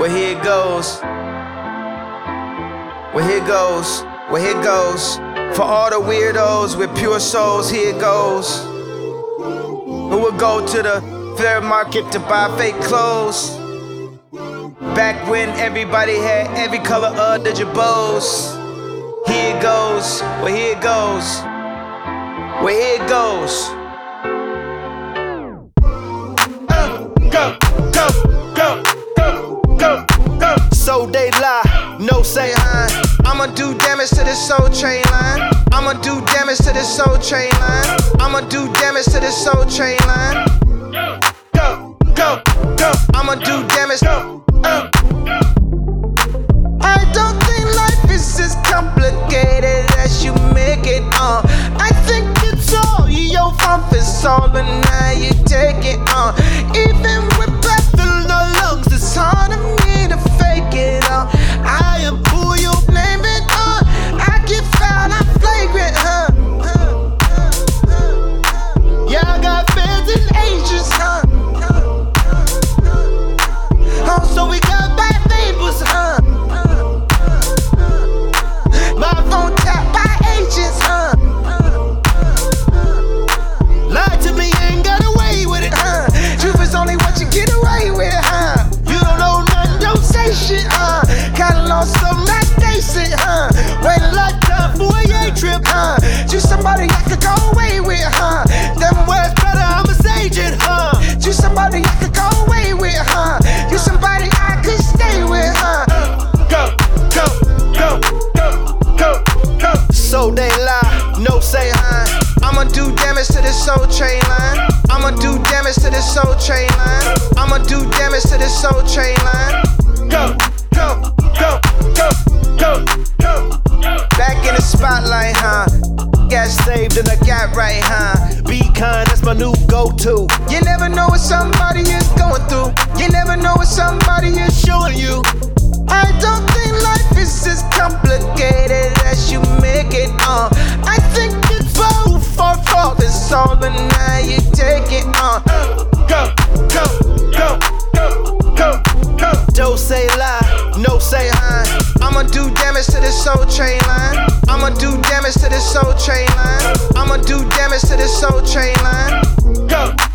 Well, here it goes. Well, here it goes. Well, here it goes. For all the weirdos with pure souls, here it goes. Who would go to the fair market to buy fake clothes? Back when everybody had every color of the jabos. Here it goes. Well, here it goes. Well, here it goes. Go, go, go, go, go, go. So they lie, no say hi. I'ma do damage to this soul train line. I'ma do damage to this soul train line. I'ma do damage to this soul train line. Go, go, go. I'ma do damage. I don't think life is as complicated as you make it. I think it's all your fault, it's all, and now you take it. Even with breath in the lungs, it's hard for me to fake it. I am who you blame it. I get found, I'm flagrant. Yeah, I got fans and agents. So we got bad neighbors. My phone tapped by agents. Lie to me, ain't got away with it. Truth is only what you get away with. You don't know nothing, don't say shit. Kinda lost some that decent. Wait a lifetime for a yay trip. Just somebody I could go away with. Them words better, I'm a agent. Just somebody I could go away with. You somebody I could stay with. Go, go, go, go, go, go. So they lie, no say hi. I'ma do damage to this soul train line. I'ma do damage to this soul train line. I'ma do damage to this soul train line. Go, go, go, go, go, go. Back in the spotlight, Got saved and I got right, Be kind, that's my new go-to. You never know what somebody is going through. You never know what somebody is showing you. I don't think life is as complicated as you make it. I think it's both our fault, it's all, and now you take it. Go, go, go, go, go, go. Don't say lie, no say hi. I'ma do damage to this soul train line. I'ma do damage to this soul train line. I'ma do damage to this soul train line. Go.